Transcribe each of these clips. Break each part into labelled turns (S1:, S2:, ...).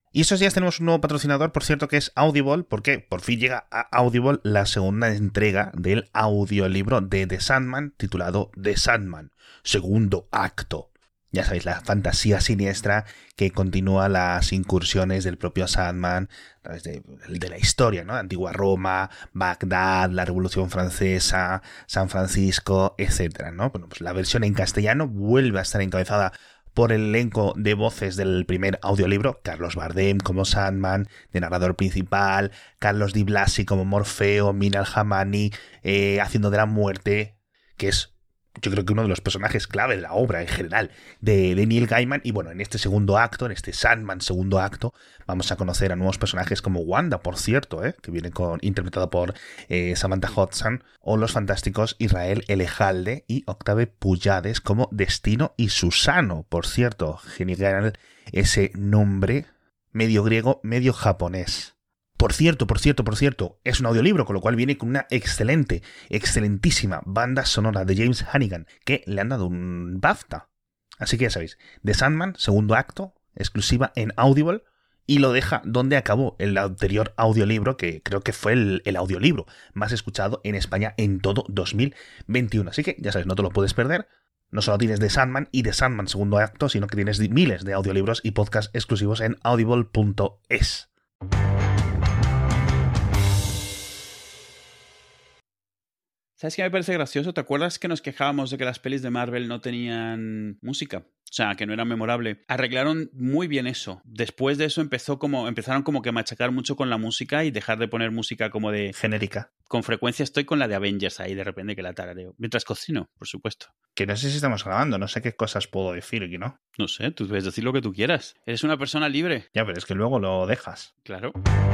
S1: Y estos días tenemos un nuevo patrocinador, por cierto, que es Audible, porque por fin llega a Audible la segunda entrega del audiolibro de The Sandman, titulado The Sandman, segundo acto. Ya sabéis, la fantasía siniestra que continúa las incursiones del propio Sandman a través de la historia, ¿no? Antigua Roma, Bagdad, la Revolución Francesa, San Francisco, etcétera, ¿no? Bueno, pues la versión en castellano vuelve a estar encabezada por el elenco de voces del primer audiolibro, Carlos Bardem como Sandman, de narrador principal, Carlos Di Blasi como Morfeo, Mina Al-Hamani haciendo de la muerte, que es, yo creo que uno de los personajes clave de la obra en general de Neil Gaiman. Y bueno, en este segundo acto, en este Sandman segundo acto, vamos a conocer a nuevos personajes como Wanda, por cierto, que viene interpretado por Samantha Hudson, o los fantásticos Israel Elejalde y Octave Puyades como Destino y Susano. Por cierto, genial ese nombre, medio griego, medio japonés. Por cierto, es un audiolibro, con lo cual viene con una excelentísima banda sonora de James Hannigan, que le han dado un BAFTA. Así que ya sabéis, The Sandman, segundo acto, exclusiva en Audible, y lo deja donde acabó el anterior audiolibro, que creo que fue el audiolibro más escuchado en España en todo 2021. Así que ya sabéis, no te lo puedes perder. No solo tienes The Sandman y The Sandman segundo acto, sino que tienes miles de audiolibros y podcasts exclusivos en audible.es.
S2: ¿Sabes qué me parece gracioso? ¿Te acuerdas que nos quejábamos de que las pelis de Marvel no tenían música? O sea, que no era memorable. Arreglaron muy bien eso. Después de eso empezaron como que a machacar mucho con la música y dejar de poner música como de...
S1: genérica.
S2: Con frecuencia estoy con la de Avengers ahí de repente que la tarareo. Mientras cocino, por supuesto.
S1: Que no sé si estamos grabando, no sé qué cosas puedo decir aquí, ¿no?
S2: No sé, tú puedes decir lo que tú quieras. Eres una persona libre.
S1: Ya, pero es que luego lo dejas.
S2: Claro.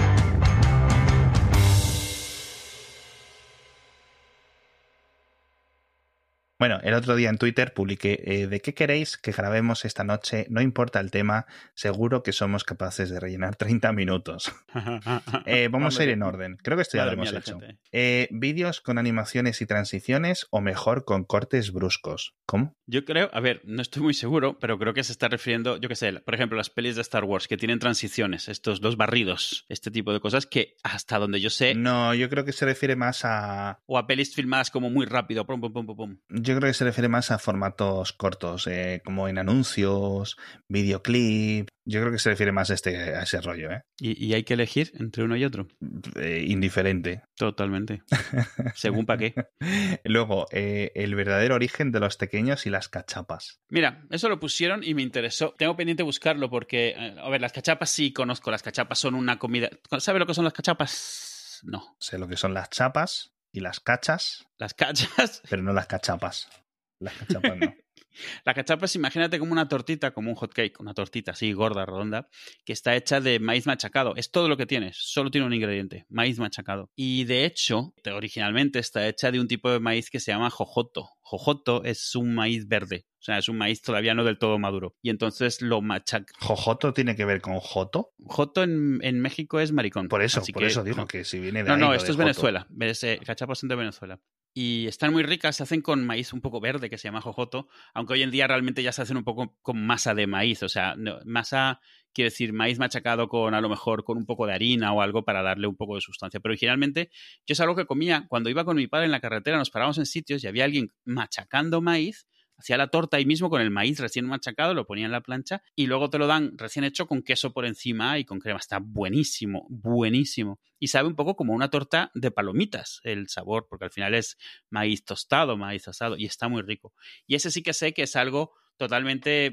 S1: Bueno, el otro día en Twitter publiqué ¿de qué queréis que grabemos esta noche? No importa el tema, seguro que somos capaces de rellenar 30 minutos. Vamos a ir en orden. Creo que esto ya lo hemos hecho. ¿Vídeos con animaciones y transiciones o mejor con cortes bruscos? ¿Cómo?
S2: Yo creo, a ver, no estoy muy seguro, pero creo que se está refiriendo, yo qué sé, por ejemplo, las pelis de Star Wars que tienen transiciones, los barridos, este tipo de cosas que hasta donde yo sé...
S1: No, yo creo que se refiere más a...
S2: O a pelis filmadas como muy rápido, pum, pum, pum, pum, pum.
S1: Yo creo que se refiere más a formatos cortos, como en anuncios, videoclip. Yo creo que se refiere más a ese rollo, ¿eh?
S2: ¿Y hay que elegir entre uno y otro?
S1: Indiferente.
S2: Totalmente. Según para qué.
S1: Luego, el verdadero origen de los tequeños y las cachapas.
S2: Mira, eso lo pusieron y me interesó. Tengo pendiente buscarlo porque, a ver, las cachapas sí conozco. Las cachapas son una comida... ¿Sabe lo que son las cachapas? No.
S1: Sé lo que son las chapas y las cachas.
S2: Las cachas.
S1: Pero no las cachapas. Las cachapas no.
S2: La cachapa es, imagínate como una tortita, como un hot cake, una tortita así gorda, redonda, que está hecha de maíz machacado. Es todo lo que tienes, solo tiene un ingrediente, maíz machacado. Y de hecho, originalmente está hecha de un tipo de maíz que se llama jojoto. Jojoto es un maíz verde, o sea, es un maíz todavía no del todo maduro. Y entonces lo machaca.
S1: ¿Jojoto tiene que ver con joto?
S2: Joto en México es maricón.
S1: Por eso digo
S2: no.
S1: que si viene de ahí.
S2: No, esto es
S1: joto.
S2: Venezuela. Cachapas son de Venezuela. Y están muy ricas, se hacen con maíz un poco verde que se llama jojoto, aunque hoy en día realmente ya se hacen un poco con masa de maíz, o sea, masa quiere decir maíz machacado con a lo mejor con un poco de harina o algo para darle un poco de sustancia. Pero originalmente yo es algo que comía cuando iba con mi padre en la carretera, nos parábamos en sitios y había alguien machacando maíz, hacía la torta ahí mismo con el maíz recién machacado, lo ponía en la plancha y luego te lo dan recién hecho con queso por encima y con crema. Está buenísimo, buenísimo. Y sabe un poco como una torta de palomitas el sabor, porque al final es maíz tostado, maíz asado y está muy rico. Y ese sí que sé que es algo totalmente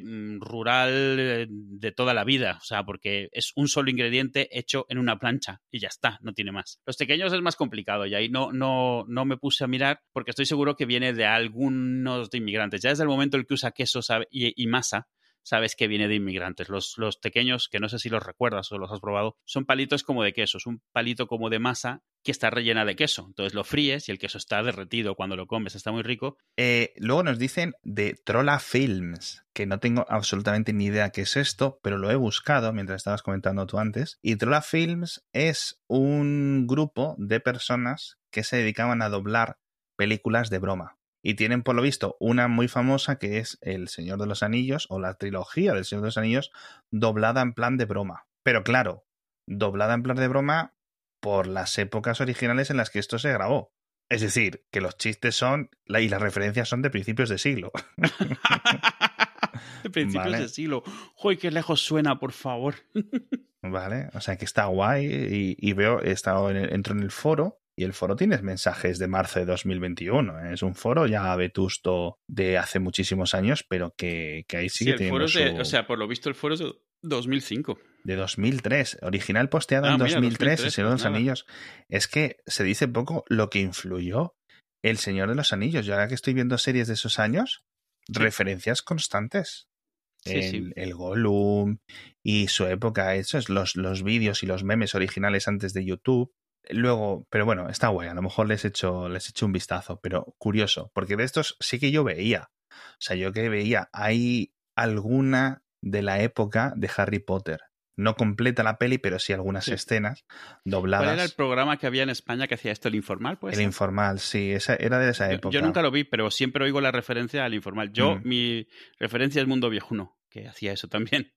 S2: rural de toda la vida, o sea, porque es un solo ingrediente hecho en una plancha y ya está, no tiene más. Los tequeños es más complicado y ahí no me puse a mirar porque estoy seguro que viene de algunos de inmigrantes. Ya desde el momento en el que usa queso y masa, sabes que viene de inmigrantes. Los pequeños, que no sé si los recuerdas o los has probado, son palitos como de queso, es un palito como de masa que está rellena de queso. Entonces lo fríes y el queso está derretido cuando lo comes, está muy rico.
S1: Luego nos dicen de Trolla Films, que no tengo absolutamente ni idea qué es esto, pero lo he buscado mientras estabas comentando tú antes. Y Trolla Films es un grupo de personas que se dedicaban a doblar películas de broma. Y tienen, por lo visto, una muy famosa que es El Señor de los Anillos, o la trilogía del Señor de los Anillos, doblada en plan de broma. Pero claro, doblada en plan de broma por las épocas originales en las que esto se grabó. Es decir, que los chistes son y las referencias son de principios de siglo.
S2: De principios de
S1: Vale,
S2: siglo. ¡Joder, qué lejos suena, por favor!
S1: vale. O sea que está guay y veo, entro en el foro y el foro tiene mensajes de marzo de 2021. ¿Eh? Es un foro ya vetusto de hace muchísimos años, pero que ahí
S2: Sí,
S1: sigue
S2: el foro
S1: teniendo
S2: es de... O sea, por lo visto el foro es de 2005.
S1: de 2003, original posteado en
S2: Ah, mira,
S1: 2003, El
S2: 2003,
S1: Señor de
S2: pues
S1: los
S2: nada.
S1: Anillos. Es que se dice poco lo que influyó El Señor de los Anillos. Yo ahora que estoy viendo series de esos años,
S2: Sí,
S1: referencias constantes.
S2: sí, sí.
S1: El Gollum y su época, esos, los vídeos y los memes originales antes de YouTube. Luego, pero bueno, está guay, a lo mejor les echo un vistazo, pero curioso, porque de estos sí que yo veía. O sea, yo que veía, hay alguna de la época de Harry Potter. No completa la peli, pero sí algunas
S2: Sí.
S1: escenas
S2: ¿Cuál era el
S1: dobladas.
S2: programa que había en España que hacía esto, el Informal, puede
S1: El
S2: ser?
S1: Informal, sí, esa era de esa
S2: Yo
S1: época.
S2: nunca lo vi, pero siempre oigo la referencia al Informal. Mi referencia es Mundo Viejuno, que hacía eso también.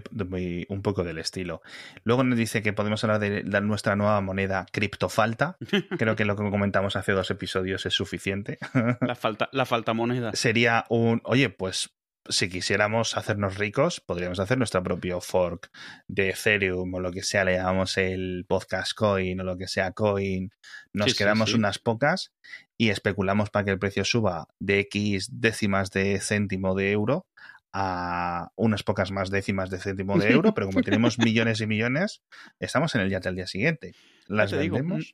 S1: Un poco del estilo. Luego nos dice que podemos hablar de nuestra nueva moneda criptofalta. Creo que lo que comentamos hace 2 episodios es suficiente.
S2: La falta moneda.
S1: Sería oye, pues si quisiéramos hacernos ricos, podríamos hacer nuestro propio fork de Ethereum o lo que sea, le llamamos el podcast coin o lo que sea coin. Nos
S2: Sí,
S1: quedamos
S2: sí.
S1: unas pocas y especulamos para que el precio suba de X décimas de céntimo de euro a unas pocas más décimas de céntimo de euro, pero como tenemos millones y millones, estamos en el yate al día siguiente.
S2: Ya
S1: Las
S2: te digo.
S1: vendemos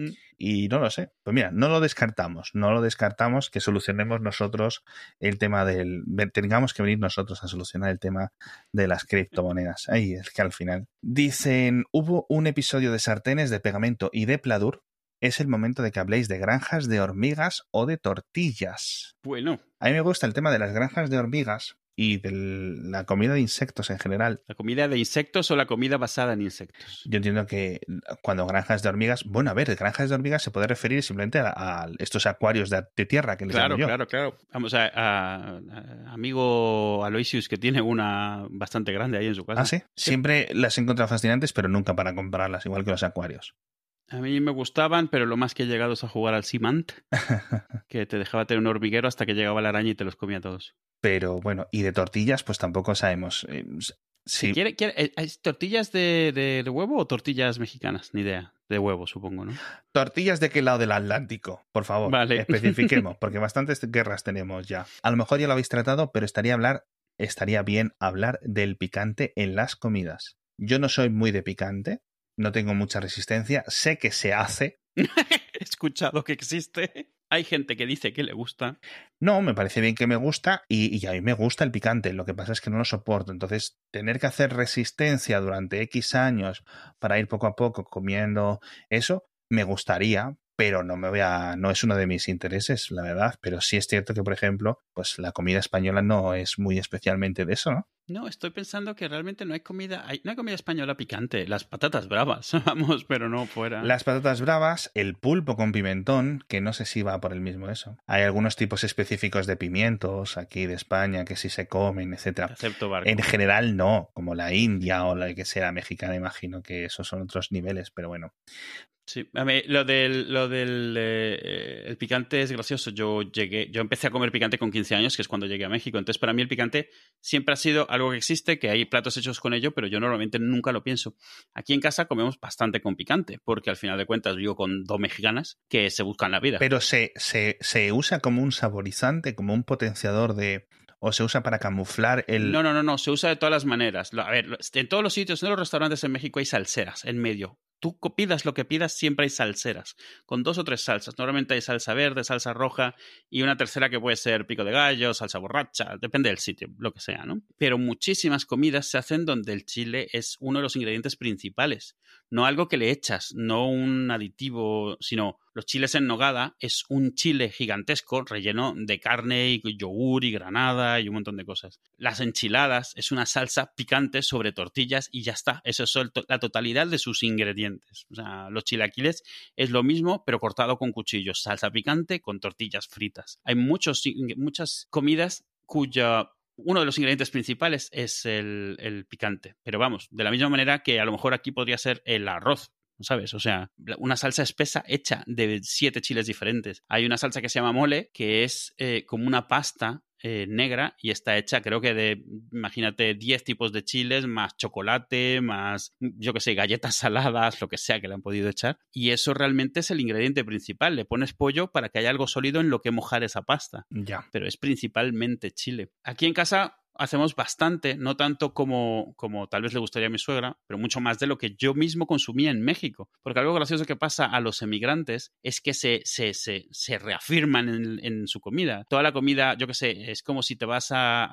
S1: y no lo sé. Pues mira, no lo descartamos que solucionemos nosotros el tema tengamos que venir nosotros a solucionar el tema de las criptomonedas. Ahí es que al final dicen, hubo un episodio de sartenes de pegamento y de Pladur. Es el momento de que habléis de granjas de hormigas o de tortillas.
S2: Bueno.
S1: A mí me gusta el tema de las granjas de hormigas y de la comida de insectos en general.
S2: ¿La comida de insectos o la comida basada en insectos?
S1: Yo entiendo que cuando granjas de hormigas, bueno, a ver, granjas de hormigas se puede referir simplemente a estos acuarios de tierra que les llamo yo.
S2: Claro. Vamos a amigo Aloysius, que tiene una bastante grande ahí en su casa.
S1: ¿Ah, sí? Siempre las he encontrado fascinantes, pero nunca para comprarlas, igual que los acuarios.
S2: A mí me gustaban, pero lo más que he llegado es a jugar al Cimant, que te dejaba tener un hormiguero hasta que llegaba la araña y te los comía todos.
S1: Pero bueno, y de tortillas, pues tampoco sabemos. Sí.
S2: ¿Hay tortillas de huevo o tortillas mexicanas? Ni idea. De huevo, supongo, ¿no?
S1: ¿Tortillas de qué lado del Atlántico? Por favor,
S2: Vale.
S1: especifiquemos, porque bastantes guerras tenemos ya. A lo mejor ya lo habéis tratado, pero estaría bien hablar del picante en las comidas. Yo no soy muy de picante, no tengo mucha resistencia, sé que se hace.
S2: He escuchado que existe. Hay gente que dice que le gusta.
S1: No, me parece bien que me gusta y a mí me gusta el picante. Lo que pasa es que no lo soporto. Entonces, tener que hacer resistencia durante X años para ir poco a poco comiendo eso, me gustaría, pero no es uno de mis intereses, la verdad. Pero sí es cierto que, por ejemplo, pues la comida española no es muy especialmente de eso, ¿no?
S2: No, estoy pensando que realmente no hay comida española picante. Las patatas bravas, vamos, pero no fuera.
S1: Las patatas bravas, el pulpo con pimentón, que no sé si va por el mismo eso. Hay algunos tipos específicos de pimientos aquí de España que sí se comen, etcétera.
S2: Excepto barco.
S1: En general no, como la India o la que sea mexicana, imagino que esos son otros niveles, pero bueno.
S2: Sí, a mí, lo del el picante es gracioso. Yo empecé a comer picante con 15 años, que es cuando llegué a México. Entonces, para mí el picante siempre ha sido algo que existe, que hay platos hechos con ello, pero yo normalmente nunca lo pienso. Aquí en casa comemos bastante con picante, porque al final de cuentas vivo con 2 mexicanas que se buscan la vida.
S1: Pero se usa como un saborizante, como un potenciador ¿O se usa para camuflar el...?
S2: No, se usa de todas las maneras. A ver, en todos los sitios, en los restaurantes en México hay salseras en medio. Tú pidas lo que pidas, siempre hay salseras, con 2 o 3 salsas. Normalmente hay salsa verde, salsa roja y una tercera que puede ser pico de gallo, salsa borracha, depende del sitio, lo que sea, ¿no? Pero muchísimas comidas se hacen donde el chile es uno de los ingredientes principales. No algo que le echas, no un aditivo, sino los chiles en nogada es un chile gigantesco relleno de carne y yogur y granada y un montón de cosas. Las enchiladas es una salsa picante sobre tortillas y ya está. Eso es la totalidad de sus ingredientes. O sea, los chilaquiles es lo mismo, pero cortado con cuchillos. Salsa picante con tortillas fritas. Hay muchas comidas cuya uno de los ingredientes principales es el picante. Pero vamos, de la misma manera que a lo mejor aquí podría ser el arroz, ¿sabes? O sea, una salsa espesa hecha de 7 chiles diferentes. Hay una salsa que se llama mole, que es como una pasta negra y está hecha, creo que de, imagínate, 10 tipos de chiles, más chocolate, más, yo qué sé, galletas saladas, lo que sea que le han podido echar. Y eso realmente es el ingrediente principal. Le pones pollo para que haya algo sólido en lo que mojar esa pasta.
S1: Ya.
S2: Pero es principalmente chile. Aquí en casa hacemos bastante, no tanto como tal vez le gustaría a mi suegra, pero mucho más de lo que yo mismo consumía en México. Porque algo gracioso que pasa a los emigrantes es que se reafirman en su comida. Toda la comida, yo qué sé, es como si te vas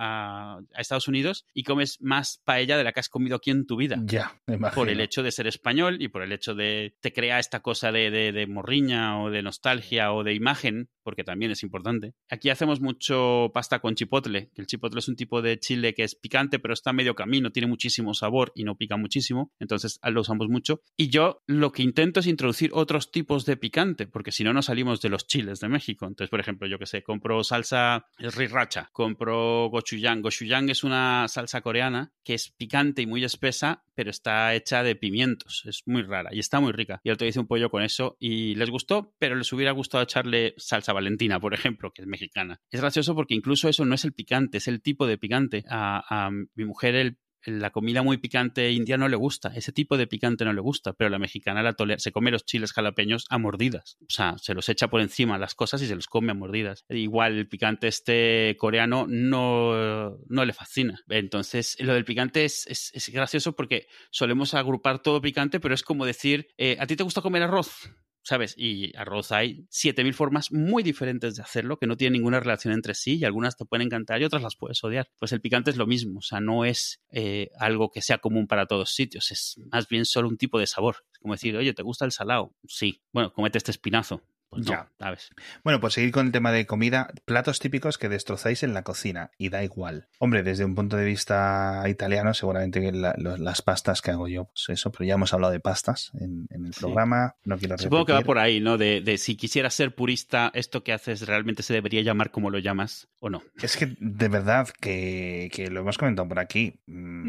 S2: a Estados Unidos y comes más paella de la que has comido aquí en tu vida.
S1: Ya, me imagino.
S2: Por el hecho de ser español y por el hecho de te crea esta cosa de morriña o de nostalgia o de imagen, porque también es importante. Aquí hacemos mucho pasta con chipotle, que el chipotle es un tipo de chile que es picante, pero está a medio camino, tiene muchísimo sabor y no pica muchísimo, entonces lo usamos mucho. Y yo lo que intento es introducir otros tipos de picante, porque si no, no salimos de los chiles de México. Entonces, por ejemplo, yo que sé, compro salsa sriracha, compro gochujang. Gochujang es una salsa coreana que es picante y muy espesa, pero está hecha de pimientos. Es muy rara y está muy rica. Y el otro día hice un pollo con eso y les gustó, pero les hubiera gustado echarle salsa Valentina, por ejemplo, que es mexicana. Es gracioso porque incluso eso no es el picante, es el tipo de picante. A mi mujer la comida muy picante india no le gusta, ese tipo de picante no le gusta, pero la mexicana la tolera, se come los chiles jalapeños a mordidas, o sea, se los echa por encima las cosas y se los come a mordidas. Igual el picante coreano no le fascina. Entonces, lo del picante es gracioso porque solemos agrupar todo picante, pero es como decir, ¿a ti te gusta comer arroz? ¿Sabes? Y arroz hay 7.000 formas muy diferentes de hacerlo que no tienen ninguna relación entre sí y algunas te pueden encantar y otras las puedes odiar. Pues el picante es lo mismo, o sea, no es algo que sea común para todos sitios, es más bien solo un tipo de sabor. Es como decir, oye, ¿te gusta el salado? Sí. Bueno, cómete este espinazo. Pues no,
S1: ya.
S2: ¿sabes?
S1: Bueno, pues seguir con el tema de comida, platos típicos que destrozáis en la cocina y da igual. Hombre, desde un punto de vista italiano, seguramente las pastas que hago yo, pues eso, pero ya hemos hablado de pastas en el programa, no quiero repetir.
S2: Supongo que va por ahí, ¿no? De si quisieras ser purista, esto que haces realmente se debería llamar como lo llamas o no.
S1: Es que de verdad que lo hemos comentado por aquí.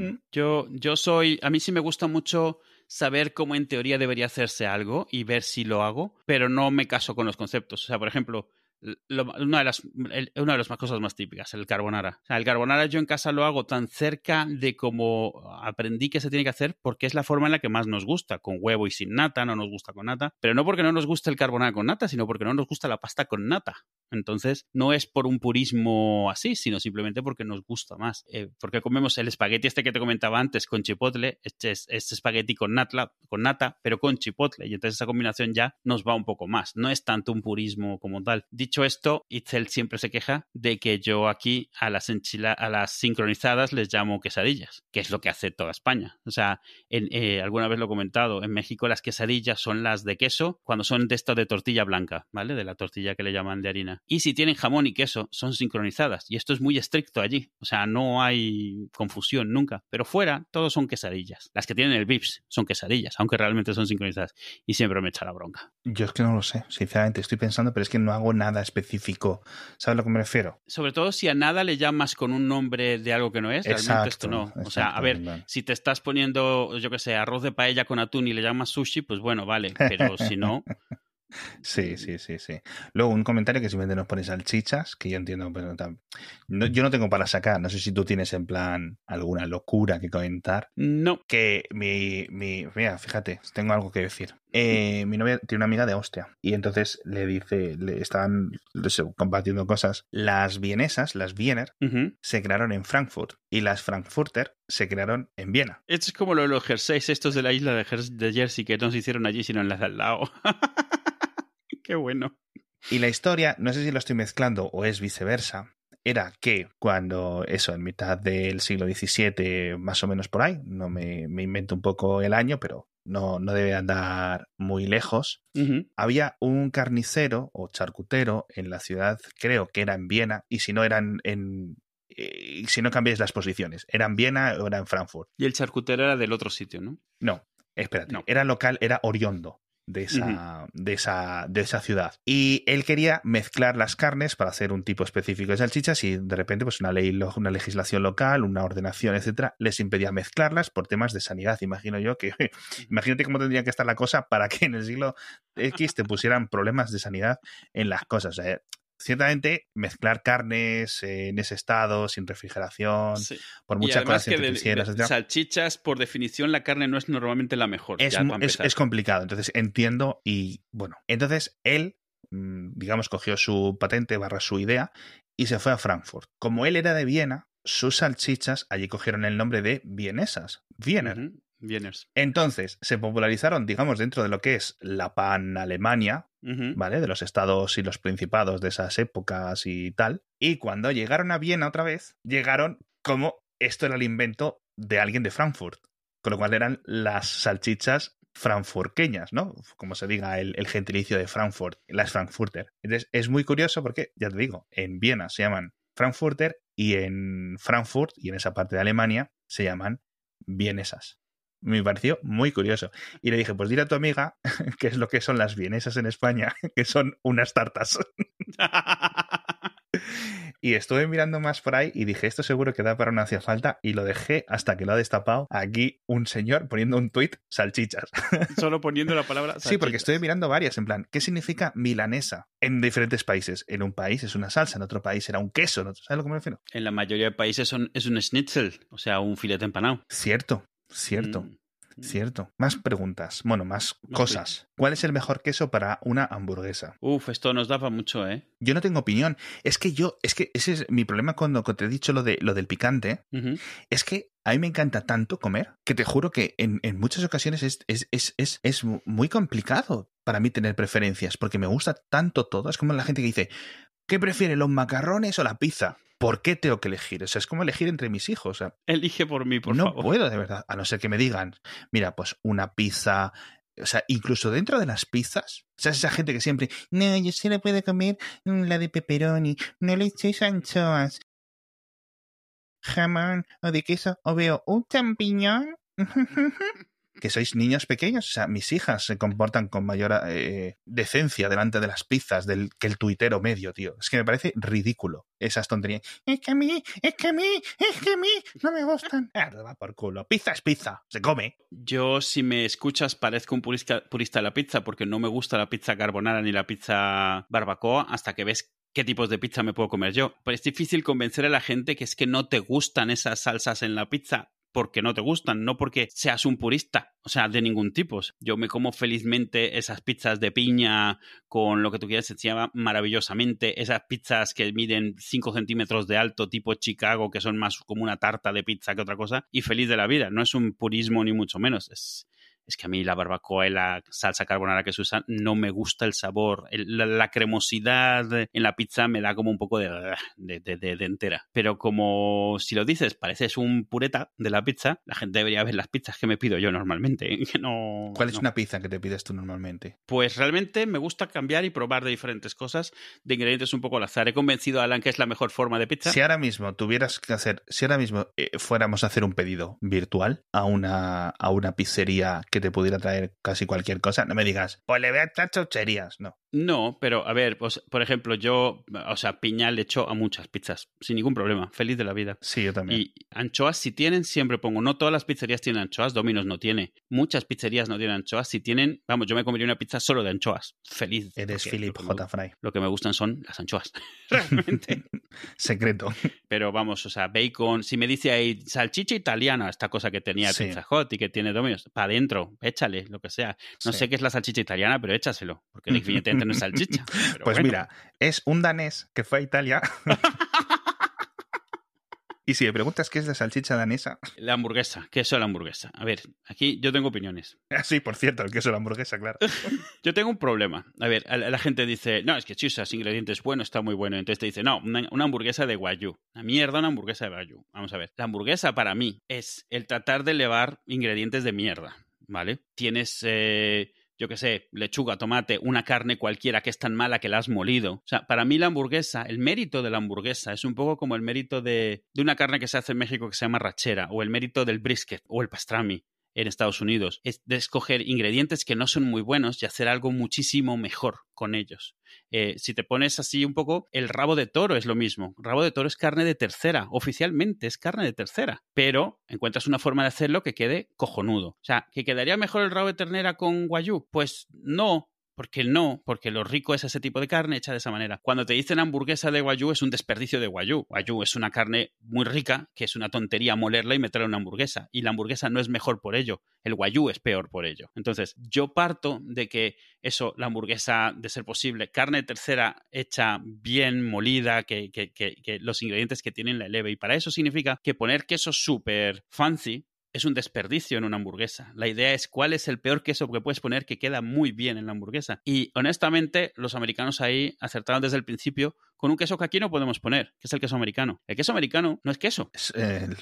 S2: Yo soy, a mí sí me gusta mucho saber cómo en teoría debería hacerse algo y ver si lo hago, pero no me caso con los conceptos. O sea, por ejemplo, una de las cosas más típicas, el carbonara. O sea, el carbonara yo en casa lo hago tan cerca de como aprendí que se tiene que hacer porque es la forma en la que más nos gusta, con huevo y sin nata, no nos gusta con nata, pero no porque no nos guste el carbonara con nata, sino porque no nos gusta la pasta con nata. Entonces, no es por un purismo así, sino simplemente porque nos gusta más. Porque comemos el espagueti este que te comentaba antes con chipotle, este espagueti con nata, pero con chipotle, y entonces esa combinación ya nos va un poco más. No es tanto un purismo como tal. Dicho esto, Itzel siempre se queja de que yo aquí a las sincronizadas les llamo quesadillas, que es lo que hace toda España. O sea, alguna vez lo he comentado, en México las quesadillas son las de queso cuando son de esto de tortilla blanca, ¿vale? De la tortilla que le llaman de harina. Y si tienen jamón y queso, son sincronizadas. Y esto es muy estricto allí. O sea, no hay confusión nunca. Pero fuera, todos son quesadillas. Las que tienen el VIPS son quesadillas, aunque realmente son sincronizadas. Y siempre me echa la bronca.
S1: Yo es que no lo sé, sinceramente. Estoy pensando, pero es que no hago nada específico. ¿Sabes a lo que me refiero?
S2: Sobre todo si a nada le llamas con un nombre de algo que no es.
S1: Exacto,
S2: realmente esto no. O sea, a ver,
S1: verdad.
S2: si te estás poniendo, yo qué sé, arroz de paella con atún y le llamas sushi, pues bueno, vale. Pero si no...
S1: Sí. Luego, un comentario que simplemente nos pone salchichas, que yo entiendo, pero yo no tengo para sacar. No sé si tú tienes en plan alguna locura que comentar.
S2: No.
S1: Que mira, fíjate, tengo algo que decir. Mi novia tiene una amiga de Austria y entonces le estaban compartiendo cosas. Las vienesas, las Wiener, se crearon en Frankfurt y las Frankfurter se crearon en Viena.
S2: Esto es como los jerseys estos de la isla de Jersey que no se hicieron allí sino en la de al lado. Qué bueno.
S1: Y la historia, no sé si lo estoy mezclando o es viceversa, era que cuando, en mitad del siglo XVII, más o menos por ahí, no me invento un poco el año, pero no debe andar muy lejos, había un carnicero o charcutero en la ciudad, creo que era en Viena, y si no eran si no cambiáis las posiciones, ¿era en Viena o era en Frankfurt?
S2: Y el charcutero era del otro sitio, ¿no?
S1: No, espérate,
S2: No.
S1: era local, era oriondo de esa ciudad. Y él quería mezclar las carnes para hacer un tipo específico de salchichas y de repente pues una legislación local, una ordenación, etcétera, les impedía mezclarlas por temas de sanidad. Imagino yo que imagínate cómo tendría que estar la cosa para que en el siglo X te pusieran problemas de sanidad en las cosas. O sea, ciertamente mezclar carnes en ese estado, sin refrigeración,
S2: Sí.
S1: por
S2: Y
S1: mucha
S2: además
S1: colación
S2: que
S1: que quisieras, etcétera,
S2: salchichas, por definición, la carne no es normalmente la mejor. Ya, para empezar.
S1: es complicado. Entonces entiendo y bueno, entonces él, digamos, cogió su patente / su idea y se fue a Frankfurt. Como él era de Viena, sus salchichas allí cogieron el nombre de vienesas, Wiener.
S2: Wieners.
S1: Entonces se popularizaron, digamos, dentro de lo que es la pan-Alemania, ¿vale? De los estados y los principados de esas épocas y tal. Y cuando llegaron a Viena otra vez, llegaron como esto era el invento de alguien de Frankfurt. Con lo cual eran las salchichas frankfurteñas, ¿no? Como se diga el gentilicio de Frankfurt, las Frankfurter. Entonces es muy curioso porque, ya te digo, en Viena se llaman Frankfurter y en Frankfurt y en esa parte de Alemania se llaman vienesas. Me pareció muy curioso. Y le dije, pues dile a tu amiga qué es lo que son las vienesas en España, que son unas tartas. Y estuve mirando más por ahí y dije, esto seguro que da para una hacía falta, y lo dejé hasta que lo ha destapado aquí un señor poniendo un tuit, salchichas.
S2: Solo poniendo la palabra salchichas.
S1: Sí, porque estoy mirando varias, en plan, ¿qué significa milanesa en diferentes países? En un país es una salsa, en otro país era un queso, ¿no? ¿Sabes lo que me refiero?
S2: En la mayoría de países es un schnitzel, o sea, un filete empanado.
S1: Cierto. Cierto. Más preguntas. Bueno, más cosas. ¿Cuál es el mejor queso para una hamburguesa?
S2: Uf, esto nos daba mucho, ¿eh?
S1: Yo no tengo opinión. Es que ese es mi problema cuando te he dicho lo del picante. Es que a mí me encanta tanto comer que te juro que en muchas ocasiones es muy complicado para mí tener preferencias porque me gusta tanto todo. Es como la gente que dice, ¿qué prefiere, los macarrones o la pizza? ¿Por qué tengo que elegir? O sea, es como elegir entre mis hijos. O sea,
S2: elige por mí, por favor.
S1: No puedo, de verdad. A no ser que me digan, mira, pues una pizza. O sea, incluso dentro de las pizzas, o sea, esa gente que siempre, no, yo sí le puedo comer la de pepperoni, no le echéis anchoas, jamón o de queso, o veo un champiñón. Que sois niños pequeños, o sea, mis hijas se comportan con mayor decencia delante de las pizzas que el tuitero medio, tío. Es que me parece ridículo esas tonterías. Es que a mí no me gustan. Va por culo. Pizza es pizza, se come.
S2: Yo, si me escuchas, parezco un purista de la pizza porque no me gusta la pizza carbonara ni la pizza barbacoa hasta que ves qué tipos de pizza me puedo comer yo. Pero es difícil convencer a la gente que es que no te gustan esas salsas en la pizza porque no te gustan, no porque seas un purista, o sea, de ningún tipo. Yo me como felizmente esas pizzas de piña con lo que tú quieras, se llama maravillosamente, esas pizzas que miden 5 centímetros de alto, tipo Chicago, que son más como una tarta de pizza que otra cosa, y feliz de la vida. No es un purismo ni mucho menos, es que a mí la barbacoa y la salsa carbonara que se usa no me gusta el sabor. La cremosidad en la pizza me da como un poco de entera. Pero como si lo dices, pareces un pureta de la pizza, la gente debería ver las pizzas que me pido yo normalmente. Que no,
S1: ¿Cuál es una pizza que te pides tú normalmente?
S2: Pues realmente me gusta cambiar y probar de diferentes cosas, de ingredientes un poco al azar. He convencido a Alan que es la mejor forma de pizza.
S1: Si ahora mismo fuéramos a hacer un pedido virtual a una pizzería que te pudiera traer casi cualquier cosa, no me digas, pues le voy a echar chucherías, no.
S2: No, pero a ver, pues, por ejemplo, yo, o sea, piña le echo a muchas pizzas, sin ningún problema, feliz de la vida.
S1: Sí, yo también.
S2: Y anchoas, si tienen, siempre pongo. No todas las pizzerías tienen anchoas, Domino's no tiene. Muchas pizzerías no tienen anchoas. Si tienen, vamos, yo me comería una pizza solo de anchoas. Feliz.
S1: Eres Philip J. Fry.
S2: Lo que me gustan son las anchoas, realmente.
S1: Secreto.
S2: Pero vamos, o sea, bacon. Si me dice ahí salchicha italiana, esta cosa que tenía Pizza Hut y que tiene Domino's, para adentro, échale, lo que sea. No sé qué es la salchicha italiana, pero échaselo, porque definitivamente no es salchicha. Pero
S1: pues
S2: bueno.
S1: Mira, es un danés que fue a Italia. Y si me preguntas qué es la salchicha danesa...
S2: La hamburguesa, queso de la hamburguesa. A ver, aquí yo tengo opiniones.
S1: Sí, por cierto, el queso de la hamburguesa, claro.
S2: Yo tengo un problema. A ver, la gente dice, no, es que chisas, ingredientes bueno, está muy bueno. Entonces te dice, no, una hamburguesa de Wagyu. Una mierda, una hamburguesa de Wagyu. Vamos a ver. La hamburguesa para mí es el tratar de elevar ingredientes de mierda, ¿vale? Tienes... yo qué sé, lechuga, tomate, una carne cualquiera que es tan mala que la has molido. O sea, para mí la hamburguesa, el mérito de la hamburguesa es un poco como el mérito de una carne que se hace en México que se llama rachera, o el mérito del brisket, o el pastrami. en Estados Unidos, es de escoger ingredientes que no son muy buenos y hacer algo muchísimo mejor con ellos. Si te pones así un poco, el rabo de toro es lo mismo. El rabo de toro es carne de tercera, oficialmente es carne de tercera, pero encuentras una forma de hacerlo que quede cojonudo. O sea, ¿que quedaría mejor el rabo de ternera con Wagyu? Pues no. Porque lo rico es ese tipo de carne hecha de esa manera. Cuando te dicen hamburguesa de Wagyu, es un desperdicio de Wagyu. Wagyu es una carne muy rica, que es una tontería molerla y meterla en una hamburguesa. Y la hamburguesa no es mejor por ello. El Wagyu es peor por ello. Entonces, yo parto de que la hamburguesa, de ser posible, carne de tercera hecha bien molida, que los ingredientes que tienen la eleve. Y para eso significa que poner queso súper fancy es un desperdicio en una hamburguesa. La idea es cuál es el peor queso que puedes poner que queda muy bien en la hamburguesa. Y honestamente, los americanos ahí acertaron desde el principio con un queso que aquí no podemos poner, que es el queso americano. El queso americano no es queso.
S1: Es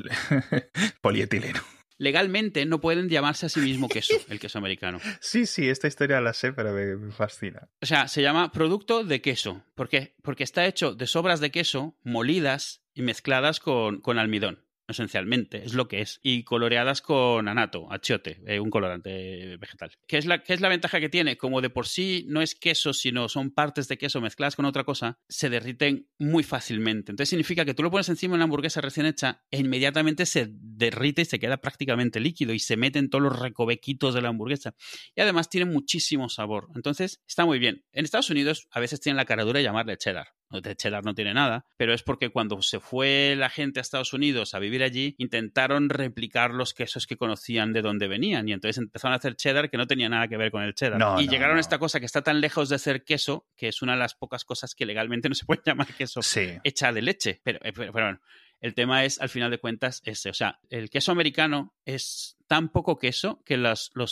S1: polietileno.
S2: Legalmente no pueden llamarse a sí mismo queso, el queso americano.
S1: Sí, esta historia la sé, pero me fascina.
S2: O sea, se llama producto de queso. ¿Por qué? Porque está hecho de sobras de queso molidas y mezcladas con almidón. Esencialmente, es lo que es. Y coloreadas con anato, achiote, un colorante vegetal. ¿Qué es la ventaja que tiene? Como de por sí no es queso, sino son partes de queso mezcladas con otra cosa, se derriten muy fácilmente. Entonces significa que tú lo pones encima de una hamburguesa recién hecha e inmediatamente se derrite y se queda prácticamente líquido y se mete en todos los recovequitos de la hamburguesa. Y además tiene muchísimo sabor. Entonces está muy bien. En Estados Unidos a veces tienen la caradura de llamarle cheddar. De cheddar no tiene nada, pero es porque cuando se fue la gente a Estados Unidos a vivir allí, intentaron replicar los quesos que conocían de dónde venían y entonces empezaron a hacer cheddar que no tenía nada que ver con el cheddar. Llegaron a esta cosa que está tan lejos de ser queso, que es una de las pocas cosas que legalmente no se puede llamar queso, hecha de leche. Pero bueno, el tema es, al final de cuentas, ese. O sea, el queso americano es tan poco queso que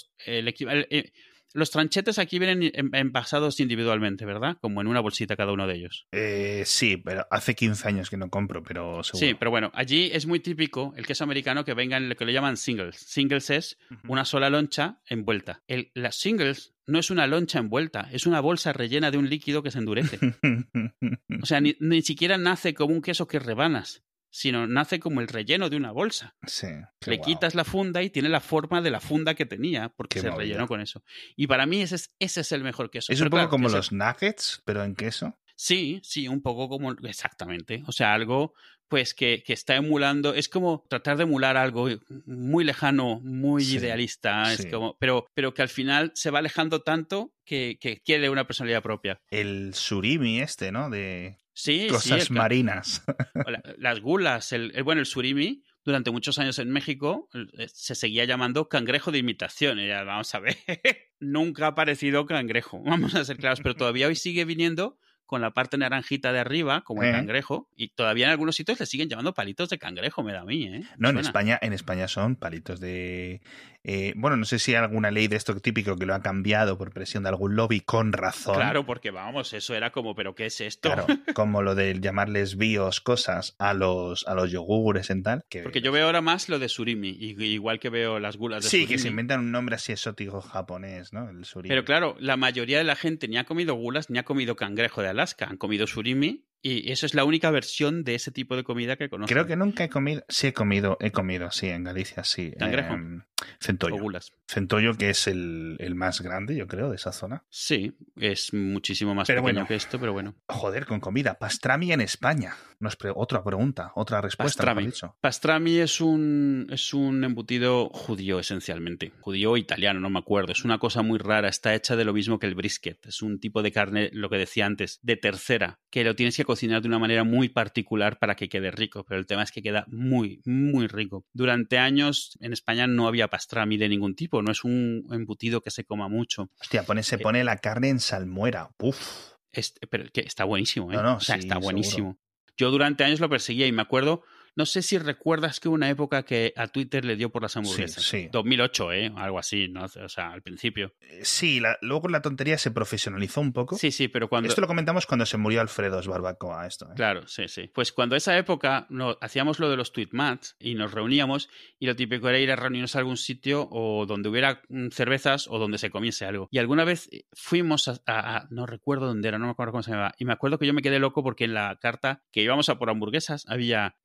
S2: los tranchetes aquí vienen envasados individualmente, ¿verdad? Como en una bolsita cada uno de ellos.
S1: Sí, pero hace 15 años que no compro, pero seguro.
S2: Sí, pero bueno, allí es muy típico el queso americano que venga en lo que le llaman singles. Singles es una sola loncha envuelta. Las singles no es una loncha envuelta, es una bolsa rellena de un líquido que se endurece. O sea, ni siquiera nace como un queso que rebanas, sino nace como el relleno de una bolsa.
S1: Sí.
S2: Le quitas la funda y tiene la forma de la funda que tenía porque se rellenó con eso. Y para mí ese es el mejor queso.
S1: Es un poco como los nuggets, pero en queso.
S2: Sí, un poco como... Exactamente. O sea, algo pues que está emulando... Es como tratar de emular algo muy lejano, muy idealista. Es como, pero que al final se va alejando tanto que quiere una personalidad propia.
S1: El surimi ¿no? De
S2: sí,
S1: cosas marinas.
S2: Las gulas. El surimi... Durante muchos años en México se seguía llamando cangrejo de imitación. Y ya, vamos a ver, nunca ha parecido cangrejo, vamos a ser claros, pero todavía hoy sigue viniendo con la parte naranjita de arriba, como el cangrejo, y todavía en algunos sitios le siguen llamando palitos de cangrejo, me da a mí, ¿eh?
S1: No, en España son palitos de... bueno, no sé si hay alguna ley de esto típico que lo ha cambiado por presión de algún lobby, con razón.
S2: Claro, porque vamos, eso era como, ¿pero qué es esto?
S1: Claro, como lo de llamarles bios cosas a los yogures en tal.
S2: Porque yo veo ahora más lo de surimi, igual que veo las gulas de surimi.
S1: Sí, que se inventan un nombre así exótico japonés, ¿no? El surimi.
S2: Pero claro, la mayoría de la gente ni ha comido gulas ni ha comido cangrejo de Alaska, han comido surimi. Y eso es la única versión de ese tipo de comida que conozco.
S1: Creo que nunca he comido. Sí, he comido, sí, en Galicia, sí.
S2: ¿Cangrejo?
S1: Centollo.
S2: O gulas.
S1: Centollo, que es el más grande, yo creo, de esa zona.
S2: Sí, es muchísimo más pequeño que esto, pero bueno.
S1: Joder, con comida. Pastrami en España. Otra pregunta, otra respuesta.
S2: Pastrami es un embutido judío, esencialmente. Judío o italiano, no me acuerdo. Es una cosa muy rara. Está hecha de lo mismo que el brisket. Es un tipo de carne, lo que decía antes, de tercera, que lo tienes que cocinar de una manera muy particular para que quede rico, pero el tema es que queda muy, muy rico. Durante años en España no había pastrami de ningún tipo, no es un embutido que se coma mucho.
S1: Hostia, se pone la carne en salmuera. Uf.
S2: Pero que está buenísimo, ¿eh?
S1: No,
S2: o sea,
S1: sí,
S2: está buenísimo.
S1: Seguro.
S2: Yo durante años lo perseguía y me acuerdo... No sé si recuerdas que hubo una época que a Twitter le dio por las hamburguesas.
S1: Sí.
S2: 2008, algo así, ¿no? O sea, al principio.
S1: Sí, luego la tontería se profesionalizó un poco.
S2: Sí, pero cuando...
S1: Esto lo comentamos cuando se murió Alfredo Barbacoa, esto.
S2: Claro, sí. Pues cuando esa época hacíamos lo de los tweet mats y nos reuníamos y lo típico era ir a reunirnos a algún sitio o donde hubiera cervezas o donde se comiese algo. Y alguna vez fuimos a no recuerdo dónde era, no me acuerdo cómo se llamaba. Y me acuerdo que yo me quedé loco porque en la carta que íbamos a por hamburguesas había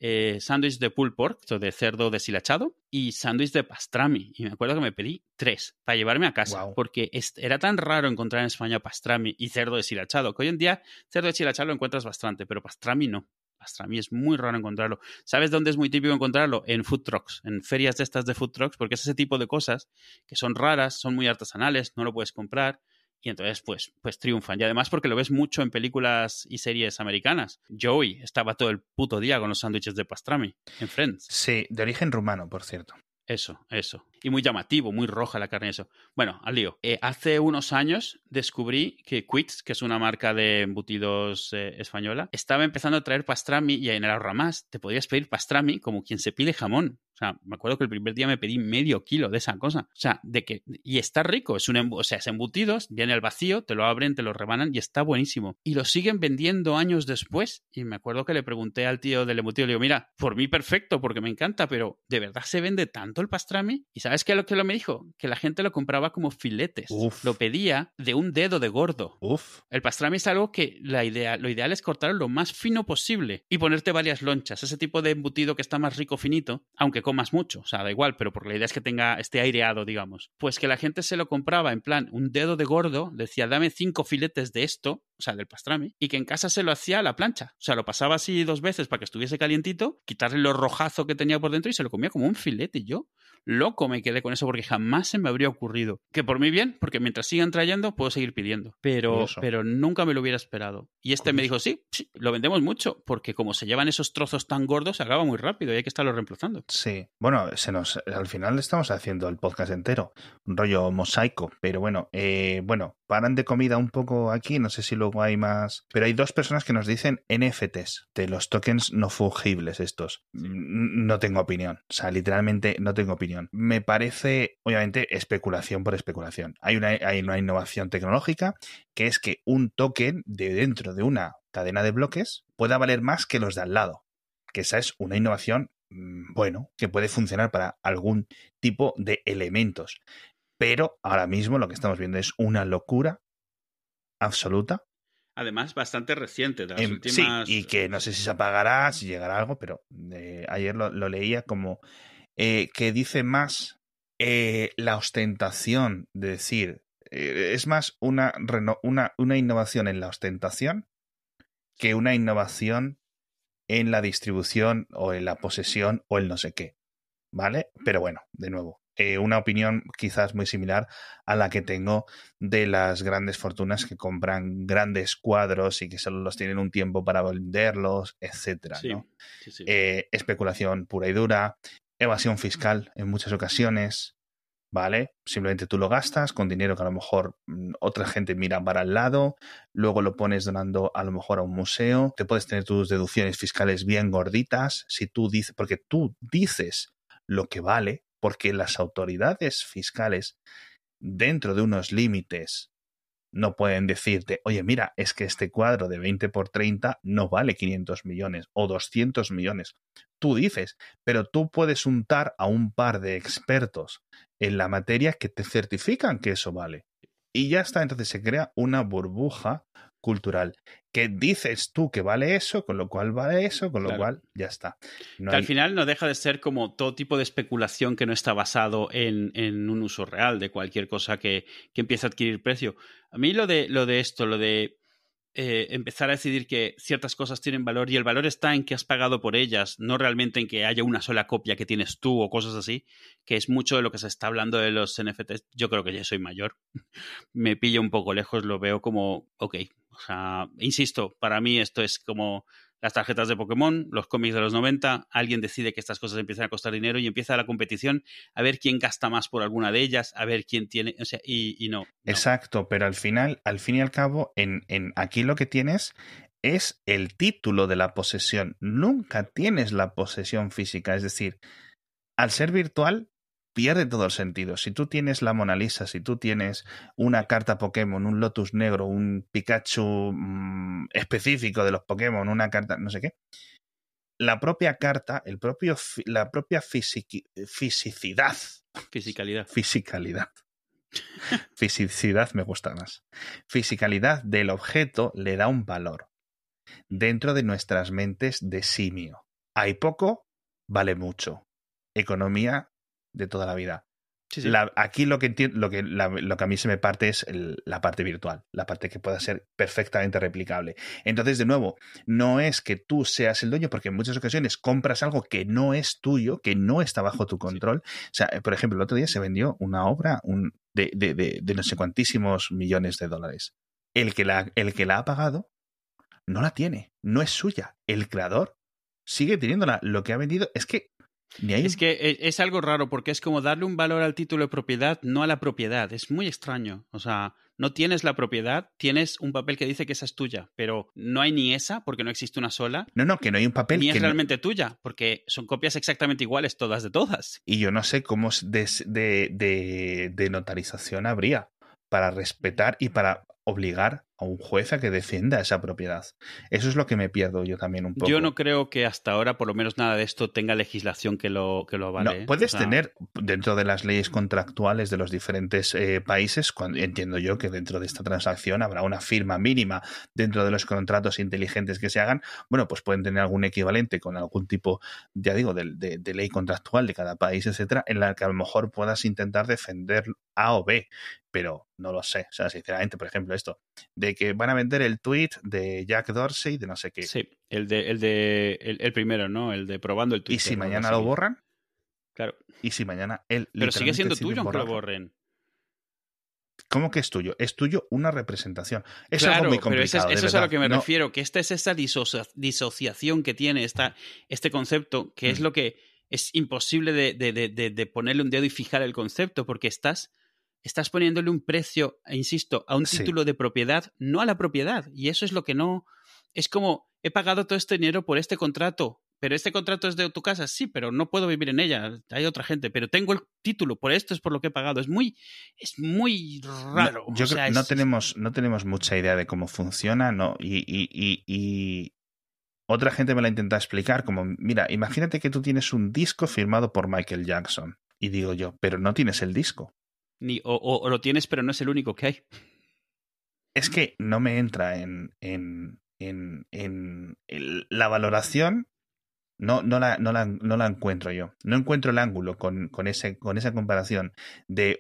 S2: sándwich de pulled pork, esto de cerdo deshilachado, y sándwich de pastrami. Y me acuerdo que me pedí 3 para llevarme a casa, porque era tan raro encontrar en España pastrami y cerdo deshilachado, que hoy en día cerdo deshilachado lo encuentras bastante, pero pastrami no. Pastrami es muy raro encontrarlo. ¿Sabes dónde es muy típico encontrarlo? En food trucks, en ferias de estas de food trucks, porque es ese tipo de cosas que son raras, son muy artesanales, no lo puedes comprar. Y entonces, pues triunfan. Y además porque lo ves mucho en películas y series americanas. Joey estaba todo el puto día con los sándwiches de pastrami en Friends.
S1: Sí, de origen rumano, por cierto.
S2: Eso. Y muy llamativo, muy roja la carne y eso. Bueno, al lío. Hace unos años descubrí que Quits, que es una marca de embutidos española, estaba empezando a traer pastrami y en el Ahorramás te podías pedir pastrami como quien se pide jamón. O sea, me acuerdo que el primer día me pedí medio kilo de esa cosa. O sea, y está rico. Es embutidos, viene al vacío, te lo abren, te lo rebanan y está buenísimo. Y lo siguen vendiendo años después. Y me acuerdo que le pregunté al tío del embutido, le digo, mira, por mí perfecto, porque me encanta, pero ¿de verdad se vende tanto el pastrami? ¿Y sabes qué es lo que me dijo? Que la gente lo compraba como filetes.
S1: Uf.
S2: Lo pedía de un dedo de gordo.
S1: Uf.
S2: El pastrami es algo que lo ideal es cortarlo lo más fino posible y ponerte varias lonchas. Ese tipo de embutido que está más rico finito, aunque comas mucho, o sea, da igual, pero porque la idea es que esté aireado, digamos. Pues que la gente se lo compraba en plan un dedo de gordo, decía, dame 5 filetes de esto, o sea, del pastrami, y que en casa se lo hacía a la plancha. O sea, lo pasaba así 2 veces para que estuviese calientito, quitarle lo rojazo que tenía por dentro y se lo comía como un filete. Y yo, loco, me quedé con eso porque jamás se me habría ocurrido. Que por mí bien, porque mientras sigan trayendo, puedo seguir pidiendo. Pero nunca me lo hubiera esperado. Y me dijo, sí, lo vendemos mucho, porque como se llevan esos trozos tan gordos, se acaba muy rápido y hay que estarlo reemplazando.
S1: Sí, bueno, al final estamos haciendo el podcast entero, un rollo mosaico, pero bueno, paran de comida un poco aquí, no sé si luego hay más, pero hay 2 personas que nos dicen NFTs, de los tokens no fungibles estos. No tengo opinión, o sea, literalmente no tengo opinión. Me parece, obviamente, especulación por especulación. Hay una innovación tecnológica que es que un token de dentro de una cadena de bloques pueda valer más que los de al lado, que esa es una innovación que puede funcionar para algún tipo de elementos. Pero ahora mismo lo que estamos viendo es una locura absoluta.
S2: Además, bastante reciente, de las
S1: últimas... Sí, y que no sé si se apagará, si llegará algo, pero ayer lo leía como que dice más la ostentación de decir, es más una innovación en la ostentación que una innovación en la distribución o en la posesión o el no sé qué, ¿vale? Pero bueno, de nuevo, una opinión quizás muy similar a la que tengo de las grandes fortunas que compran grandes cuadros y que solo los tienen un tiempo para venderlos, etcétera, ¿no? Sí. Especulación pura y dura, evasión fiscal en muchas ocasiones, ¿vale? Simplemente tú lo gastas con dinero que a lo mejor otra gente mira para el lado, luego lo pones donando a lo mejor a un museo, te puedes tener tus deducciones fiscales bien gorditas, si tú dices, porque tú dices lo que vale, porque las autoridades fiscales dentro de unos límites no pueden decirte, oye, mira, es que este cuadro de 20 por 30 no vale 500 millones o 200 millones. Tú dices, pero tú puedes untar a un par de expertos en la materia que te certifican que eso vale. Y ya está, entonces se crea una burbuja cultural que dices tú que vale eso, con lo cual vale eso, con lo cual ya está.
S2: Que al final no deja de ser como todo tipo de especulación que no está basado en un uso real de cualquier cosa que empiece a adquirir precio. A mí lo de empezar a decidir que ciertas cosas tienen valor y el valor está en que has pagado por ellas, no realmente en que haya una sola copia que tienes tú o cosas así, que es mucho de lo que se está hablando de los NFTs. Yo creo que ya soy mayor, me pillo un poco lejos, lo veo como, ok, o sea, insisto, para mí esto es como las tarjetas de Pokémon, los cómics de los 90, alguien decide que estas cosas empiezan a costar dinero y empieza la competición a ver quién gasta más por alguna de ellas, a ver quién tiene, o sea, y no.
S1: Exacto, pero al fin y al cabo, aquí lo que tienes es el título de la posesión. Nunca tienes la posesión física, es decir, al ser virtual pierde todo el sentido. Si tú tienes la Mona Lisa, si tú tienes una carta Pokémon, un Lotus negro, un Pikachu específico de los Pokémon, una carta no sé qué, la propia carta, la propia fisicalidad. Fisicidad me gusta más. Fisicalidad del objeto le da un valor dentro de nuestras mentes de simio. Hay poco vale mucho. Economía de toda la vida.
S2: Sí, sí.
S1: Aquí lo que a mí se me parte es la parte virtual, la parte que pueda ser perfectamente replicable. Entonces, de nuevo, no es que tú seas el dueño, porque en muchas ocasiones compras algo que no es tuyo, que no está bajo tu control. Sí. O sea, por ejemplo, el otro día se vendió una obra de no sé cuantísimos millones de dólares. El que la ha pagado no la tiene, no es suya. El creador sigue teniéndola. Lo que ha vendido es que
S2: Es que es algo raro porque es como darle un valor al título de propiedad, no a la propiedad. Es muy extraño. O sea, no tienes la propiedad, tienes un papel que dice que esa es tuya, pero no hay ni esa porque no existe una sola.
S1: No, que no hay un papel
S2: ni
S1: que
S2: es realmente tuya porque son copias exactamente iguales todas de todas.
S1: Y yo no sé cómo de notarización habría para respetar y para obligar a un juez a que defienda esa propiedad. Eso es lo que me pierdo yo también un poco.
S2: Yo no creo que hasta ahora, por lo menos, nada de esto tenga legislación que lo avale.
S1: No, puedes tener dentro de las leyes contractuales de los diferentes países, entiendo yo que dentro de esta transacción habrá una firma mínima dentro de los contratos inteligentes que se hagan. Bueno, pues pueden tener algún equivalente con algún tipo, ya digo, de ley contractual de cada país, etcétera, en la que a lo mejor puedas intentar defender A o B. Pero no lo sé. O sea, sinceramente, por ejemplo, esto de que van a vender el tweet de Jack Dorsey de no sé qué.
S2: Sí, el primero, ¿no? El de probando el tweet.
S1: ¿Y si mañana lo borran?
S2: Claro.
S1: ¿Y si mañana él
S2: Pero sigue siendo tuyo aunque lo borren.
S1: ¿Cómo que es tuyo? Es tuyo una representación. Es
S2: claro,
S1: algo muy complicado.
S2: Pero eso es a lo que me refiero, que esta es esa disociación que tiene este concepto, que es lo que es imposible de ponerle un dedo y fijar el concepto, porque estás poniéndole un precio, insisto, a un título de propiedad, no a la propiedad. Y eso es lo que no... Es como, he pagado todo este dinero por este contrato, pero este contrato es de tu casa, sí, pero no puedo vivir en ella, hay otra gente, pero tengo el título, por esto es por lo que he pagado. Es muy raro.
S1: No, yo creo que no tenemos mucha idea de cómo funciona, ¿no? Y otra gente me la intenta explicar como, mira, imagínate que tú tienes un disco firmado por Michael Jackson. Y digo yo, pero no tienes el disco.
S2: O lo tienes, pero no es el único que hay.
S1: Es que no me entra en la valoración. No la encuentro yo. No encuentro el ángulo con esa comparación de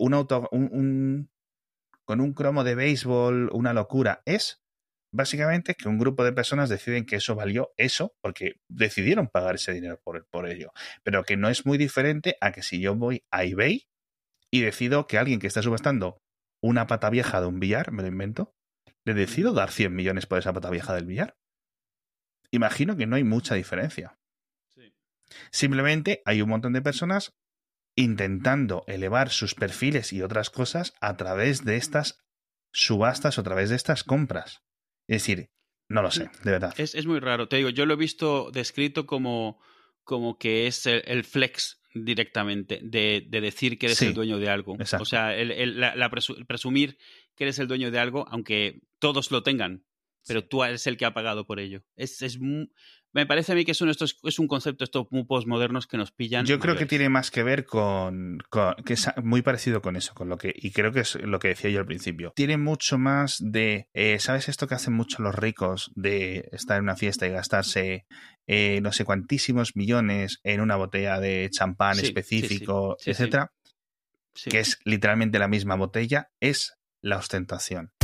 S1: con un cromo de béisbol, una locura. Es básicamente que un grupo de personas deciden que eso valió eso porque decidieron pagar ese dinero por ello. Pero que no es muy diferente a que si yo voy a eBay y decido que alguien que está subastando una pata vieja de un billar, me lo invento, le decido dar 100 millones por esa pata vieja del billar. Imagino que no hay mucha diferencia.
S2: Sí.
S1: Simplemente hay un montón de personas intentando elevar sus perfiles y otras cosas a través de estas subastas o a través de estas compras. Es decir, no lo sé, de verdad.
S2: Es muy raro. Te digo, yo lo he visto descrito como que es el flex directamente de decir que eres el dueño de algo.
S1: Exacto.
S2: O sea, presumir que eres el dueño de algo, aunque todos lo tengan, pero tú eres el que ha pagado por ello. Me parece a mí que es un concepto estos muy postmodernos que nos pillan.
S1: Yo creo que tiene más que ver que es muy parecido con eso, y creo que es lo que decía yo al principio. Tiene mucho más de, ¿sabes esto que hacen mucho los ricos de estar en una fiesta y gastarse no sé cuantísimos millones en una botella de champán específico, etcétera?
S2: Sí.
S1: Que es literalmente la misma botella, es la ostentación.